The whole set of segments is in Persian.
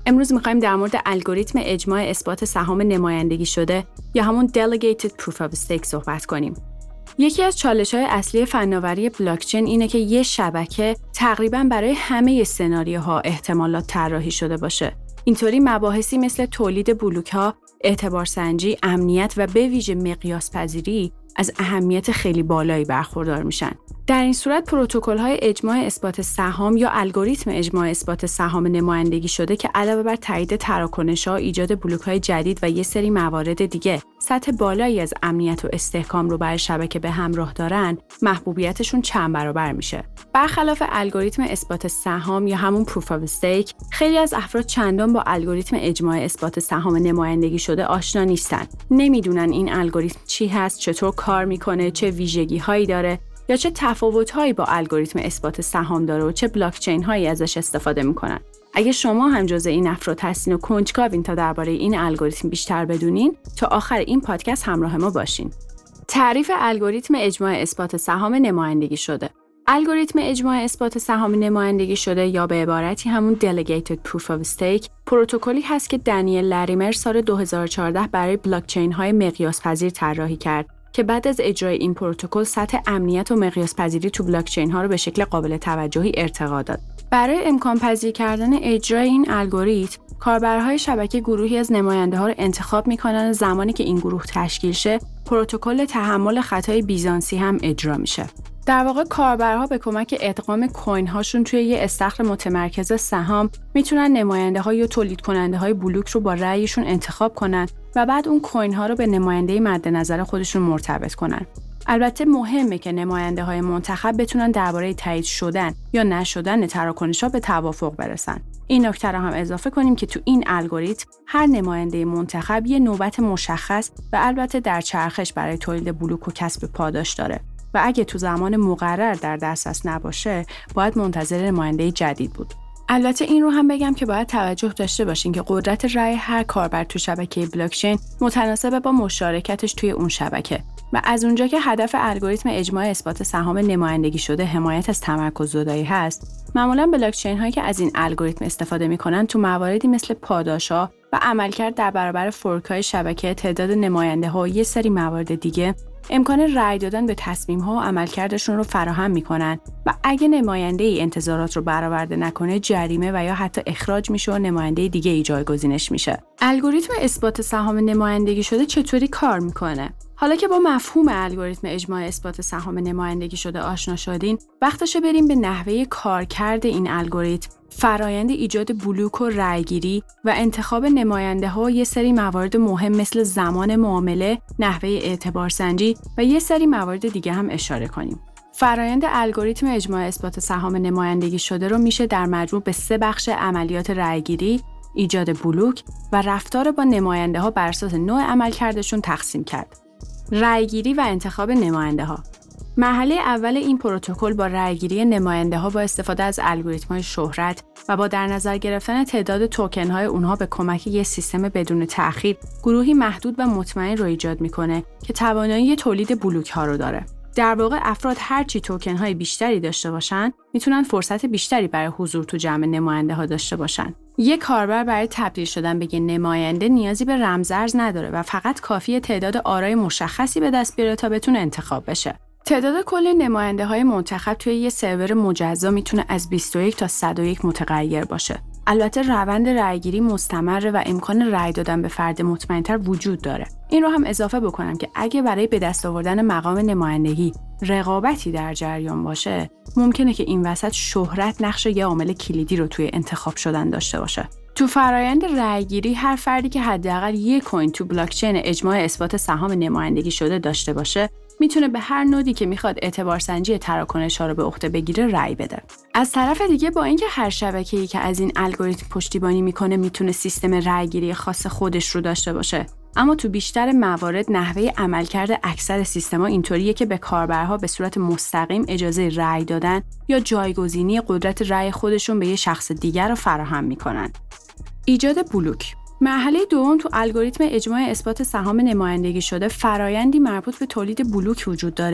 امروز می‌خوایم در مورد الگوریتم اجماع اثبات سهام نمایندگی شده یا همون Delegated Proof of Stake صحبت کنیم. یکی از چالش‌های اصلی فناوری بلاکچین اینه که یه شبکه تقریباً برای همه سناریوها احتمالات طراحی شده باشه. اینطوری مباحثی مثل تولید بلوک‌ها، اعتبارسنجی، امنیت و به ویژه مقیاس پذیری از اهمیت خیلی بالایی برخوردار میشن. در این صورت پروتکل‌های اجماع اثبات سهام یا الگوریتم اجماع اثبات سهام نمایندگی شده که علاوه بر تایید تراکنش‌ها، ایجاد بلوک‌های جدید و یه سری موارد دیگه سطح بالایی از امنیت و استحکام رو برای شبکه به همراه دارن، محبوبیتشون چند برابر میشه. برخلاف الگوریتم اثبات سهام یا همون Proof of Stake، خیلی از افراد چندان با الگوریتم اجماع اثبات سهام نمایندگی شده آشنا نیستن. نمیدونن این الگوریتم چی هست، چطور کار میکنه، چه ویژگی‌هایی داره یا چه تفاوت‌هایی با الگوریتم اثبات سهام داره و چه بلاکچین‌هایی ازش استفاده میکنن. اگه شما هم جزء این افراد هستین و کنجکاوین تا درباره این الگوریتم بیشتر بدونین، تا آخر این پادکست همراه ما باشین. تعریف الگوریتم اجماع اثبات سهام نمایندگی شده. الگوریتم اجماع اثبات سهام نمایندگی شده یا به عبارتی همون Delegated Proof of Stake پروتکلی هست که دنیل لریمر سال 2014 برای بلاکچین‌های مقیاس پذیر طراحی کرد که بعد از اجرای این پروتکل سطح امنیت و مقیاس پذیری تو بلاکچین‌ها رو به شکل قابل توجهی ارتقا داد. برای امکان پذیر کردن اجرای این الگوریتم، کاربرهای شبکه گروهی از نماینده‌ها رو انتخاب می‌کنن و زمانی که این گروه تشکیل شه، پروتکل تحمل خطای بیزانسی هم اجرا میشه. در واقع کاربرها به کمک ادغام کوین هاشون توی یه استخر متمرکز سهام میتونن نماینده‌ها یا تولید کننده‌های بلوک رو با رأیشون انتخاب کنن و بعد اون کوین ها رو به نماینده مد نظر خودشون مرتبط کنن. البته مهمه که نماینده‌های منتخب بتونن درباره تایید شدن یا نشدن تراکنش‌ها به توافق برسن. این نکته رو هم اضافه کنیم که تو این الگوریتم هر نماینده منتخب یه نوبت مشخص و البته در چرخش برای تولید بلوک و کسب پاداش داره و اگه تو زمان مقرر در دسترس نباشه، باید منتظر نماینده جدید بود. البته این رو هم بگم که باید توجه داشته باشین که قدرت رأی هر کاربر تو شبکه بلاکچین متناسب با مشارکتش توی اون شبکه و از اونجا که هدف الگوریتم اجماع اثبات سهام نمایندگی شده حمایت از تمرکز زدایی هست، معمولاً بلاکچین هایی که از این الگوریتم استفاده میکنن تو مواردی مثل پاداش‌ها و عملکرد در برابر فورک‌های شبکه، تعداد نماینده‌ها و یه سری موارد دیگه امکان رأی دادن به تصمیم‌ها و عملکردشون رو فراهم می‌کنن و اگه نماینده‌ای انتظارات رو برآورده نکنه جریمه و یا حتی اخراج میشه و نماینده دیگه‌ای جایگزینش میشه. الگوریتم اثبات سهام نمایندگی شده چطوری کار می‌کنه؟ حالا که با مفهوم الگوریتم اجماع اثبات سهام نمایندگی شده آشنا شدین، وقتشه بریم به نحوه کارکرد این الگوریتم، فرایند ایجاد بلوک و رأیگیری و انتخاب نماینده‌ها و یه سری موارد مهم مثل زمان معامله، نحوه اعتبارسنجی و یه سری موارد دیگه هم اشاره کنیم. فرایند الگوریتم اجماع اثبات سهام نمایندگی شده رو میشه در مجموع به 3 بخش عملیات رأیگیری، ایجاد بلوک و رفتار با نماینده‌ها بر اساس نوع عملکردشون تقسیم کرد. رأیگیری و انتخاب نماینده‌ها. مرحله اول این پروتکل با رأیگیری نماینده‌ها با استفاده از الگوریتم‌های شهرت و با در نظر گرفتن تعداد توکن‌های اونها به کمک یک سیستم بدون تأخیر، گروهی محدود و مطمئن رو ایجاد می‌کنه که توانایی تولید بلوک‌ها رو داره. در واقع افراد هرچی توکن‌های بیشتری داشته باشن، میتونن فرصت بیشتری برای حضور تو جمع نماینده‌ها داشته باشن. یک کاربر برای تبدیل شدن به نماینده نیازی به رمزارز نداره و فقط کافیه تعداد آرای مشخصی به دست بیاره تا بتونه انتخاب بشه. تعداد کل نماینده‌های منتخب توی یه سرور مجزا میتونه از 21 تا 101 متغیر باشه. البته روند رأیگیری مستمره و امکان رأی دادن به فرد مطمئن‌تر وجود داره. این رو هم اضافه بکنم که اگه برای به دست آوردن مقام نمایندگی رقابتی در جریان باشه، ممکنه که این وسط شهرت نقش یه عامل کلیدی رو توی انتخاب شدن داشته باشه. تو فرایند رأیگیری هر فردی که حداقل یک کوین تو بلاکچین اجماع اثبات سهام نمایندگی شده داشته باشه، میتونه به هر نودی که میخواد اعتبارسنجی تراکنش‌ها رو به عهده بگیره رأی بده. از طرف دیگه با اینکه هر شبکه‌ای که از این الگوریتم پشتیبانی میکنه میتونه سیستم رأیگیری خاص خودش رو داشته باشه، اما تو بیشتر موارد نحوه عملکرد اکثر سیستم‌ها اینطوریه که به کاربرها به صورت مستقیم اجازه رأی دادن یا جایگزینی قدرت رأی خودشون به یه شخص دیگر رو فراهم میکنن. ایجاد بلوک. مرحله دوم تو الگوریتم اجماع اثبات سهام نمایندگی شده فرایندی مربوط به تولید بلوک وجود داره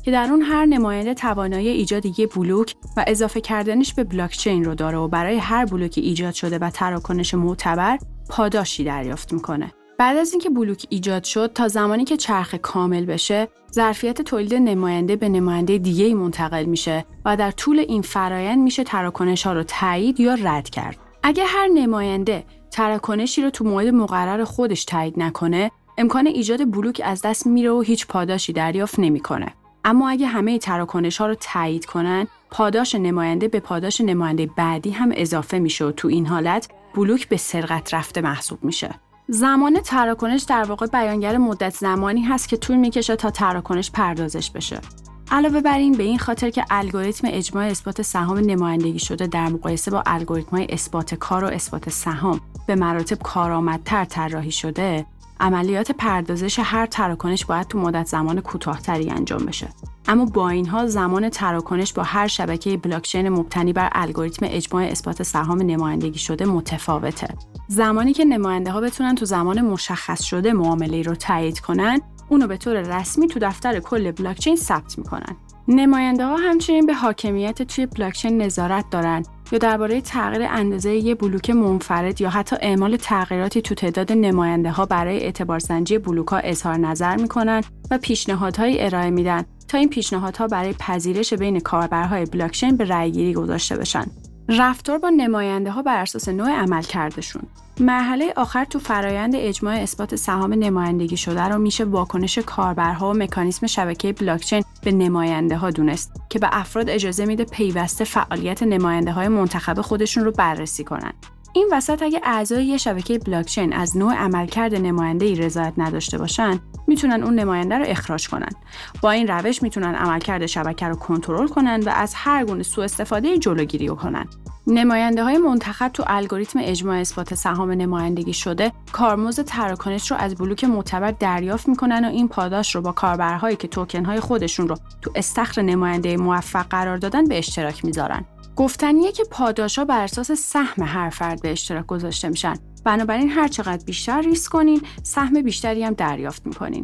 که در اون هر نماینده توانایی ایجاد یک بلوک و اضافه کردنش به بلاکچین رو داره و برای هر بلوکی ایجاد شده و تراکنش معتبر پاداشی دریافت میکنه. بعد از اینکه بلوک ایجاد شد تا زمانی که چرخه کامل بشه، ظرفیت تولید نماینده به نماینده دیگه‌ای منتقل میشه و در طول این فرآیند میشه تراکنش‌ها رو تایید یا رد کرد. اگه هر نماینده تراکنشی رو تو موعد مقرر خودش تایید نکنه، امکان ایجاد بلوک از دست میره و هیچ پاداشی دریافت نمیکنه. اما اگه همه تراکنش‌ها رو تایید کنن، پاداش نماینده به پاداش نماینده بعدی هم اضافه میشه و تو این حالت بلوک به سرقت رفته محسوب میشه. زمان تراکنش در واقع بیانگر مدت زمانی هست که طول میکشه تا تراکنش پردازش بشه. علاوه بر این، به این خاطر که الگوریتم اجماع اثبات سهام نمایندگی شده در مقایسه با الگوریتم‌های اثبات کار و اثبات سهام به مراتب کارآمدتر طراحی شده، عملیات پردازش هر تراکنش باید تو مدت زمان کوتاه‌تری انجام بشه. اما با این حال زمان تراکنش با هر شبکه بلاکچین مبتنی بر الگوریتم اجماع اثبات سهام نمایندگی شده متفاوته. زمانی که نماینده‌ها بتونن تو زمان مشخص شده معامله رو تایید کنن، اونو به طور رسمی تو دفتر کل بلاکچین ثبت میکنن. نماینده‌ها همچنین به حاکمیت توی بلاکچین نظارت دارن یا درباره تغییر اندازه یه بلوک منفرد یا حتی اعمال تغییراتی تو تعداد نماینده‌ها برای اعتبارسنجی بلوک‌ها اظهار نظر میکنن و پیشنهادهایی ارائه میدن تا این پیشنهادها برای پذیرش بین کاربرهای بلاکچین به رأیگیری گذاشته بشن. رفتار با نماینده‌ها بر اساس نوع عملکردشون. مرحله آخر تو فرایند اجماع اثبات سهام نمایندگی شده رو میشه واکنش کاربرها و مکانیزم شبکه بلاکچین به نماینده‌ها دونست که به افراد اجازه میده پیوسته فعالیت نماینده‌های منتخب خودشون رو بررسی کنن. این وسط اگه اعضای یه شبکه بلاکچین از نوع عملکرد نماینده‌ای رضایت نداشته باشن، میتونن اون نماینده رو اخراج کنن. با این روش میتونن عملکرد شبکه رو کنترل کنن و از هر گونه سوء استفاده جلوگیری کنن. نماینده‌های منتخب تو الگوریتم اجماع اثبات سهام نمایندگی شده کارمزد تراکنش رو از بلوک معتبر دریافت میکنن و این پاداش رو با کاربرهایی که توکن‌های خودشون رو تو استخر نماینده موفق قرار دادن به اشتراک میذارن. گفتنیه که پاداش‌ها بر اساس سهم هر فرد به اشتراک گذاشته میشن. بنابراین هر چقدر بیشتر ریسک کنین، سهم بیشتری هم دریافت میکنین.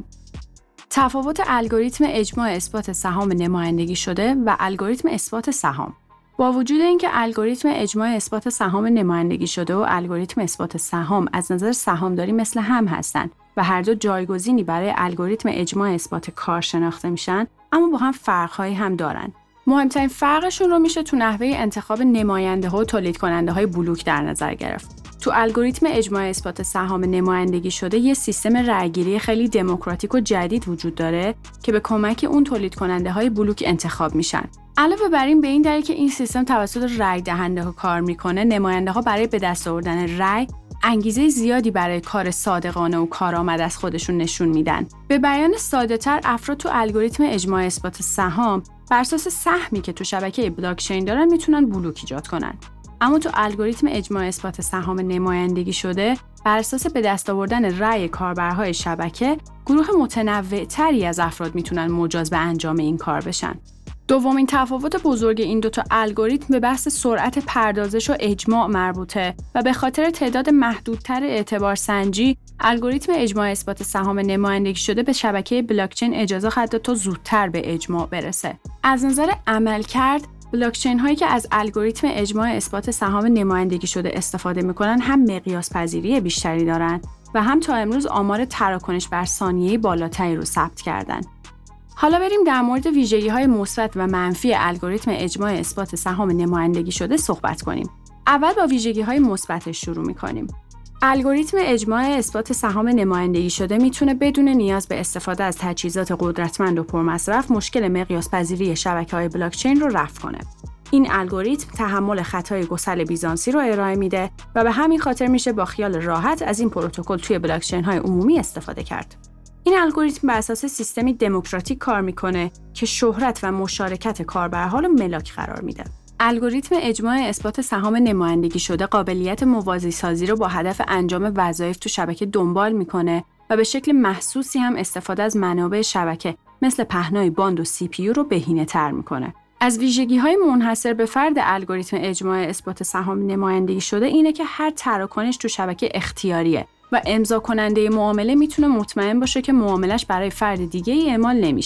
تفاوت الگوریتم اجماع اثبات سهام نمایندگی شده و الگوریتم اثبات سهام. با وجود اینکه الگوریتم اجماع اثبات سهام نمایندگی شده و الگوریتم اثبات سهام از نظر سهامداری مثل هم هستند و هر دو جایگزینی برای الگوریتم اجماع اثبات کار شناخته میشن، اما با هم فرق‌هایی هم دارن. مهمترین فرقشون رو میشه تو نحوه انتخاب نماینده‌ها و تولید کننده‌های بلوک در نظر گرفت. تو الگوریتم اجماع اثبات سهام نمایندگی شده یه سیستم رأیگیری خیلی دموکراتیک و جدید وجود داره که به کمک اون تولید کننده‌های بلوک انتخاب میشن. علاوه بر این، به این دلیل که این سیستم توسط رأی دهنده‌ها کار میکنه، نماینده‌ها برای به دست آوردن رأی انگیزه زیادی برای کار صادقانه و کارآمد از خودشون نشون میدن. به بیان ساده‌تر، افراد تو الگوریتم اجماع اثبات سهام بر اساس سهمی که تو شبکه بلاکچین دارن میتونن بلوک ایجاد کنن. اما تو الگوریتم اجماع اثبات سهام نمایندگی شده، بر اساس به دست آوردن رأی کاربرهای شبکه، گروه متنوع‌تری از افراد میتونن مجاز به انجام این کار بشن. دومین تفاوت بزرگ این دوتا الگوریتم به بحث سرعت پردازش و اجماع مربوطه و به خاطر تعداد محدودتر اعتبارسنجی، الگوریتم اجماع اثبات سهام نمایندگی شده به شبکه بلاکچین اجازه خواهد تا زودتر به اجماع برسه. از نظر عملکرد، بلاکچین هایی که از الگوریتم اجماع اثبات سهام نمایندگی شده استفاده میکنن هم مقیاس پذیری بیشتری دارن و هم تا امروز آمار تراکنش بر ثانیه بالاتری رو ثبت کردن. حالا بریم در مورد ویژگی‌های مثبت و منفی الگوریتم اجماع اثبات سهام نمایندگی شده صحبت کنیم. اول با ویژگی‌های مثبتش شروع می‌کنیم. الگوریتم اجماع اثبات سهام نمایندگی شده میتونه بدون نیاز به استفاده از تجهیزات قدرتمند و پرمصرف مشکل مقیاس پذیری شبکه‌های بلاکچین رو رفع کنه. این الگوریتم تحمل خطای گسل بیزانسی رو ارائه میده و به همین خاطر میشه با خیال راحت از این پروتکل توی بلاکچین‌های عمومی استفاده کرد. این الگوریتم بر اساس سیستمی دموکراتیک کار میکنه که شهرت و مشارکت کاربرها رو ملاک قرار میده. الگوریتم اجماع اثبات سهام نمایندگی شده قابلیت موازی سازی رو با هدف انجام وظایف تو شبکه دنبال میکنه و به شکل محسوسی هم استفاده از منابع شبکه مثل پهنای باند و CPU رو بهینه‌تر میکنه. از ویژگی‌های منحصر به فرد الگوریتم اجماع اثبات سهام نمایندگی شده اینه که هر تراکنش تو شبکه اختیاریه و امضا کننده معامله میتونه مطمئن باشه که معاملش برای فرد دیگه‌ای اعمال نمیشه.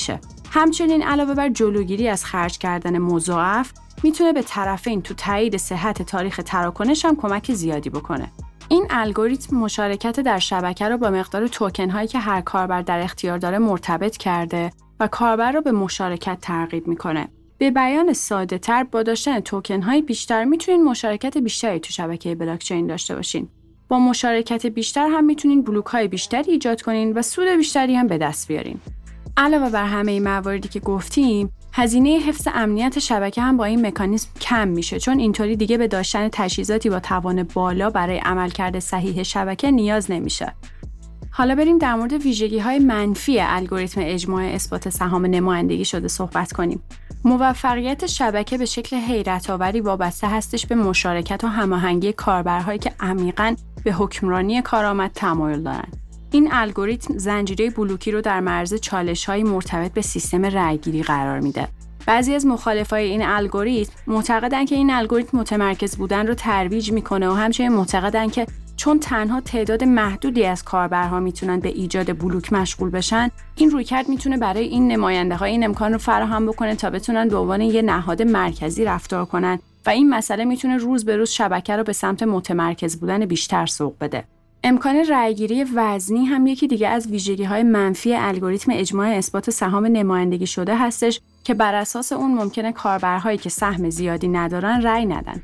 همچنین علاوه بر جلوگیری از خرج کردن مضاعف، میتونه به طرفین تو تایید صحت تاریخ تراکنش هم کمک زیادی بکنه. این الگوریتم مشارکت در شبکه رو با مقدار توکن هایی که هر کاربر در اختیار داره مرتبط کرده و کاربر رو به مشارکت ترغیب میکنه. به بیان ساده تر، با داشتن توکن های بیشتر میتونین مشارکت بیشتری تو شبکه بلاکچین داشته باشین. با مشارکت بیشتر هم میتونین بلوک های بیشتری ایجاد کنین و سود بیشتری هم به دست بیارین. علاوه بر همه این مواردی که گفتیم، هزینه حفظ امنیت شبکه هم با این مکانیزم کم میشه، چون اینطوری دیگه به داشتن تجهیزاتی با توان بالا برای عملکرد صحیح شبکه نیاز نمیشه. حالا بریم در مورد ویژگی‌های منفی الگوریتم اجماع اثبات سهام نمایندگی شده صحبت کنیم. موفقیت شبکه به شکل حیرت‌آوری وابسته هستش به مشارکت و هماهنگی کاربرهایی که عمیقاً به حکمرانی کارآمد تمایل دارند. این الگوریتم زنجیره بلوکی رو در معرض چالش‌های مرتبط به سیستم رأی‌گیری قرار میده. بعضی از مخالفای این الگوریتم معتقدن که این الگوریتم متمرکز بودن رو ترویج میکنه و همچنین معتقدن که چون تنها تعداد محدودی از کاربرها میتونن به ایجاد بلوک مشغول بشن، این رویکرد میتونه برای این نماینده‌ها این امکان رو فراهم بکنه تا بتونن به عنوان یه نهاد مرکزی رفتار کنن و این مسئله میتونه روز به روز شبکه رو به سمت متمرکز بودن بیشتر سوق بده. امکان رأی‌گیری وزنی هم یکی دیگه از ویژگی‌های منفی الگوریتم اجماع اثبات سهام نمایندگی شده هستش که بر اساس اون ممکنه کاربرهایی که سهم زیادی ندارن رأی ندن.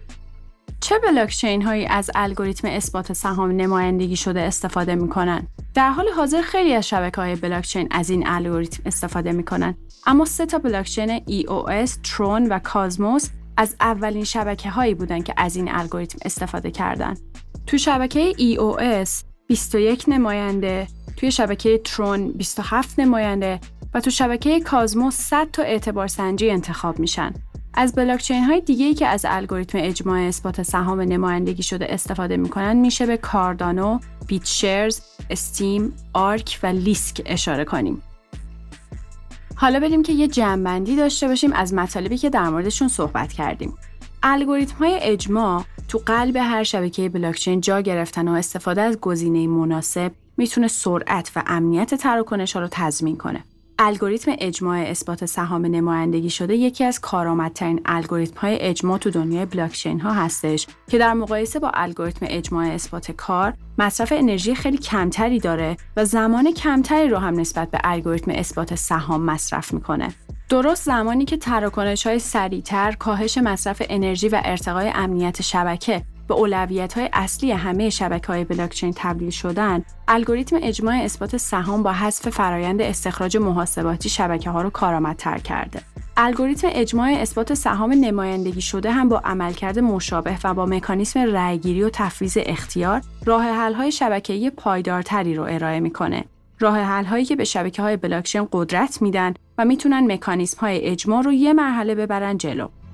چه بلاکچین هایی از الگوریتم اثبات سهام نمایندگی شده استفاده میکنن؟ در حال حاضر خیلی از شبکه‌های بلاکچین از این الگوریتم استفاده میکنن، اما 3 تا بلاکچین EOS، ترون و کازموس از اولین شبکه‌هایی بودن که از این الگوریتم استفاده کردن. تو شبکه EOS 21 نماینده، توی شبکه ترون 27 نماینده و تو شبکه کازموس 100 تا اعتبار سنجی انتخاب میشن. از بلاکچین های دیگه‌ای که از الگوریتم اجماع اثبات سهام نمایندگی شده استفاده میکنن میشه به کاردانو، بیتشرز، استیم، آرک و لیسک اشاره کنیم. حالا بریم که یه جمع‌بندی داشته باشیم از مطالبی که در موردشون صحبت کردیم. الگوریتم های اجماع تو قلب هر شبکه بلاکچین جا گرفتن و استفاده از گزینه مناسب میتونه سرعت و امنیت تراکنش‌ها رو تضمین کنه. الگوریتم اجماع اثبات سهام نمایندگی شده یکی از کارآمدترین الگوریتم‌های اجماع تو دنیای بلاکچین‌ها هستش که در مقایسه با الگوریتم اجماع اثبات کار مصرف انرژی خیلی کمتری داره و زمان کمتری رو هم نسبت به الگوریتم اثبات سهام مصرف میکنه. درست زمانی که تراکنش‌های سریع‌تر، کاهش مصرف انرژی و ارتقای امنیت شبکه به اولویت‌های اصلی همه شبکه‌های بلاکچین تبدیل شدن، الگوریتم اجماع اثبات سهام با حذف فرایند استخراج محاسباتی شبکه‌ها رو کارآمدتر کرده. الگوریتم اجماع اثبات سهام نمایندگی شده هم با عملکرد مشابه و با مکانیزم رأی‌گیری و تفویض اختیار، راه حل‌های شبکه‌ای پایدارتری رو ارائه می‌کنه. راه حل‌هایی که به شبکه‌های بلاکچین قدرت میدن و میتونن مکانیزم‌های اجماع رو یه مرحله ببرن جلو.